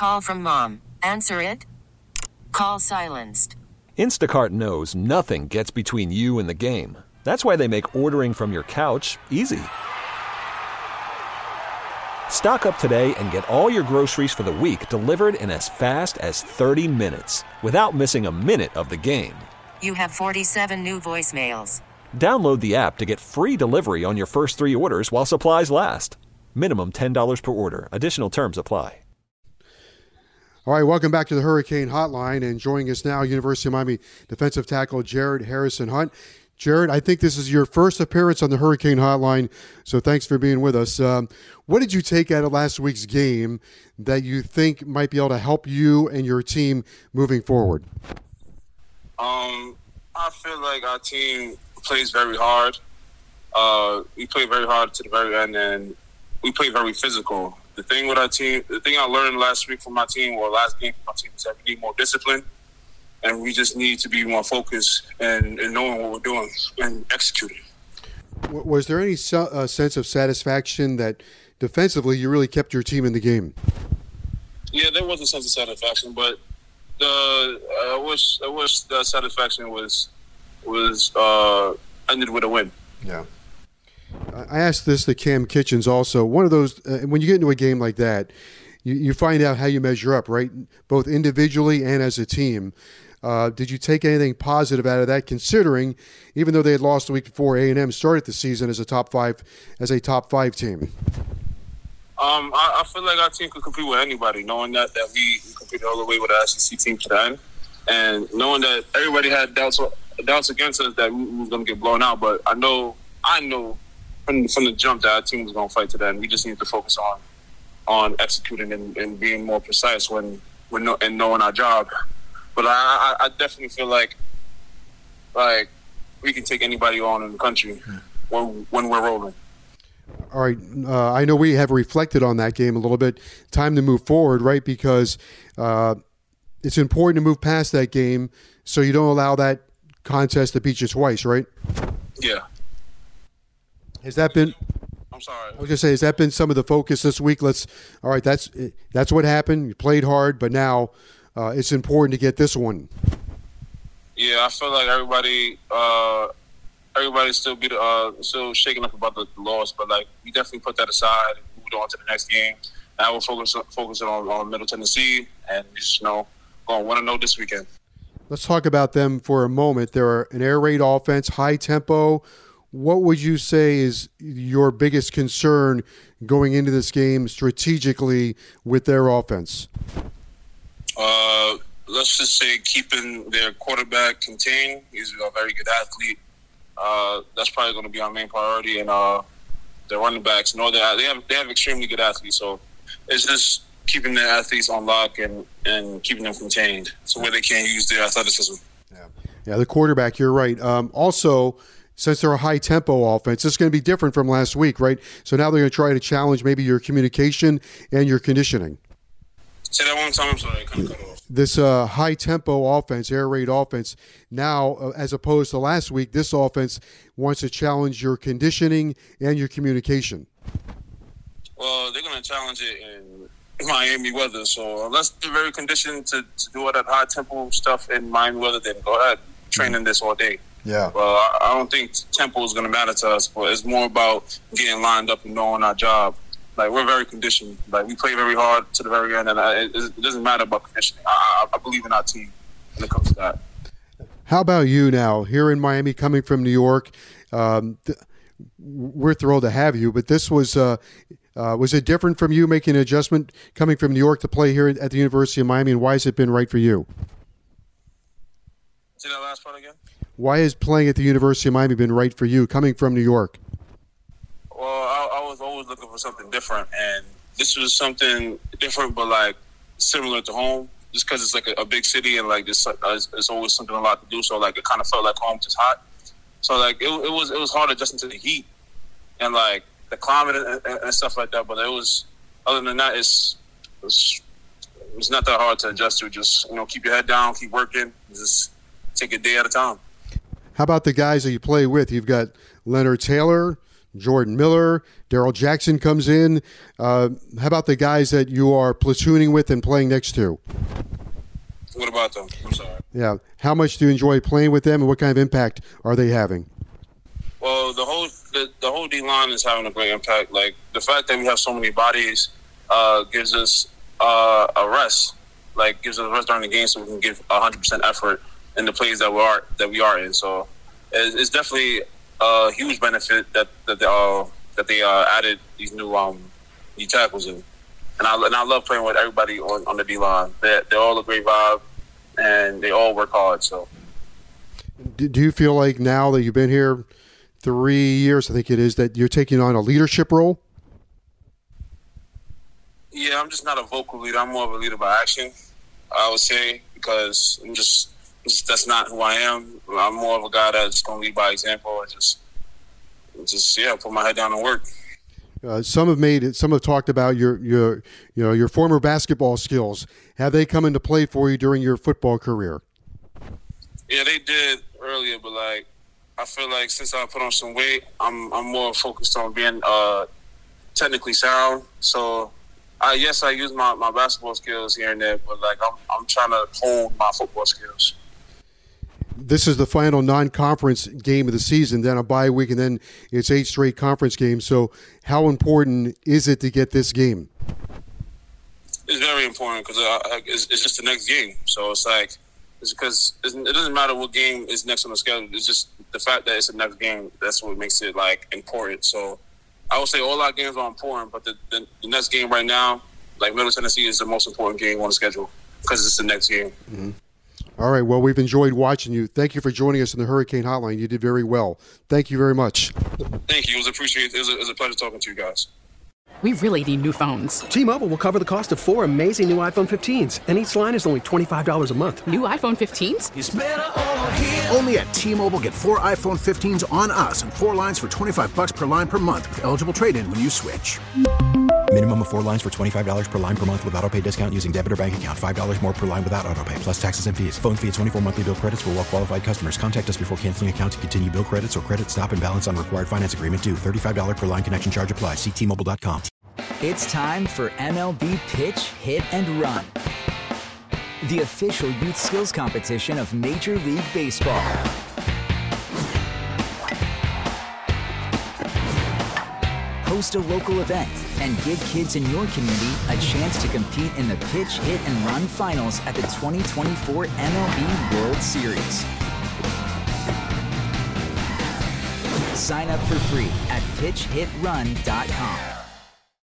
call from mom. Answer it. Call silenced. Instacart knows nothing gets between you and the game. That's why they make ordering from your couch easy. Stock up today and get all your groceries for the week delivered in as fast as 30 minutes without missing a minute of the game. You have 47 new voicemails. Download the app to get free delivery on your first 3 orders while supplies last. Minimum $10 per order. Additional terms apply. All right, welcome back to the Hurricane Hotline. And joining us now, University of Miami defensive tackle Jared Harrison-Hunt. Jared, I think this is your first appearance on the Hurricane Hotline, so thanks for being with us. What did you take out of last week's game that you think might be able to help you and your team moving forward? I feel like our team plays very hard. We play very hard to the very end, and we play very physical. The thing with our team, the thing I learned last week from my team, or last game from my team, is that we need more discipline. And we just need to be more focused and knowing what we're doing and executing. Was there any sense of satisfaction that defensively you really kept your team in the game? Yeah, there was a sense of satisfaction, but I wish the satisfaction was ended with a win. Yeah. I asked this to Cam Kitchens also. One of those, when you get into a game like that, you find out how you measure up, right? Both individually and as a team. Did you take anything positive out of that, considering even though they had lost the week before, A&M started the season as a top five team? I feel like our team could compete with anybody, knowing that we competed all the way with the SEC team to the end, and knowing that everybody had doubts against us that we was going to get blown out. But I know from the jump that our team was going to fight to the end. We just need to focus on executing and being more precise when knowing our job. But I definitely feel like we can take anybody on in the country when we're rolling. All right. I know we have reflected on that game a little bit. Time to move forward, right? Because it's important to move past that game so you don't allow that contest to beat you twice, right? Yeah. Has that been... I'm sorry. I was going to say, has that been some of the focus this week? That's what happened. You played hard, but now it's important to get this one. Yeah, I feel like everybody's still shaking up about the loss, but like we definitely put that aside and moved on to the next game. Now we're focusing on Middle Tennessee and just going 1-0 this weekend. Let's talk about them for a moment. They're an air raid offense, high tempo. What would you say is your biggest concern going into this game strategically with their offense? Let's just say keeping their quarterback contained. He's a very good athlete. That's probably going to be our main priority. And their running backs, they have extremely good athletes. So it's just keeping their athletes on lock and keeping them contained so where they can't use their athleticism. Yeah, the quarterback, you're right. Also, since they're a high-tempo offense, it's going to be different from last week, right? So now they're going to try to challenge maybe your communication and your conditioning. Say that one time. I'm sorry. I kind of cut off. This high-tempo offense, air raid offense, now as opposed to last week, this offense wants to challenge your conditioning and your communication. Well, they're going to challenge it in Miami weather. So unless they're very conditioned to do all that high-tempo stuff in Miami weather, then go ahead, training this all day. Yeah. Well, I don't think tempo is going to matter to us, but it's more about getting lined up and knowing our job. Like, we're very conditioned. Like, we play very hard to the very end, and it doesn't matter about conditioning. I believe in our team when it comes to that. How about you now, here in Miami, coming from New York? We're thrilled to have you, but this was it different from you making an adjustment coming from New York to play here at the University of Miami, and why has it been right for you? Say that last part again? Why has playing at the University of Miami been right for you, coming from New York? Well, I was always looking for something different, and this was something different but, like, similar to home, just because it's, like, a big city and, like, it's always something a lot to do, so, like, it kind of felt like home, just hot. So, like, it was hard adjusting to the heat and, like, the climate and stuff like that, but it was, other than that, it's not that hard to adjust to. Just, keep your head down, keep working, just take a day at a time. How about the guys that you play with? You've got Leonard Taylor, Jordan Miller, Daryl Jackson comes in. How about the guys that you are platooning with and playing next to? What about them? I'm sorry. Yeah. How much do you enjoy playing with them, and what kind of impact are they having? Well, the whole D-line is having a great impact. Like, the fact that we have so many bodies gives us a rest. Like, gives us a rest during the game so we can give 100% effort in the plays that we are in. So it's definitely a huge benefit that they added these new tackles in. And I love playing with everybody on the D-line. They're all a great vibe, and they all work hard. So, do you feel like now that you've been here 3 years, I think it is, that you're taking on a leadership role? Yeah, I'm just not a vocal leader. I'm more of a leader by action, I would say, because that's not who I am. I'm more of a guy that's going to lead by example and just put my head down and work. Some have talked about your former basketball skills. Have they come into play for you during your football career? Yeah, they did earlier, but like I feel like since I put on some weight, I'm more focused on being technically sound. So I use my basketball skills here and there, but like I'm trying to hone my football skills. This is the final non-conference game of the season, then a bye week, and then it's 8 straight conference games. So how important is it to get this game? It's very important because it's just the next game. So it's because it doesn't matter what game is next on the schedule. It's just the fact that it's the next game. That's what makes it like important. So I would say all our games are important, but the next game right now, like Middle Tennessee, is the most important game on the schedule because it's the next game. Mm-hmm. All right. Well, we've enjoyed watching you. Thank you for joining us in the Hurricane Hotline. You did very well. Thank you very much. Thank you. It was a pleasure talking to you guys. We really need new phones. T-Mobile will cover the cost of 4 amazing new iPhone 15s, and each line is only $25 a month. New iPhone 15s? It's better over here. Only at T-Mobile, get 4 iPhone 15s on us and 4 lines for $25 per line per month with eligible trade-in when you switch. Minimum of 4 lines for $25 per line per month with autopay discount using debit or bank account. $5 more per line without autopay, plus taxes and fees. Phone fee at 24 monthly bill credits for well-qualified customers. Contact us before canceling account to continue bill credits or credit stop and balance on required finance agreement due. $35 per line connection charge applies. See T-Mobile.com. It's time for MLB Pitch, Hit, and Run, the official youth skills competition of Major League Baseball. Host a local event and give kids in your community a chance to compete in the Pitch, Hit, and Run finals at the 2024 MLB World Series. Sign up for free at pitchhitrun.com.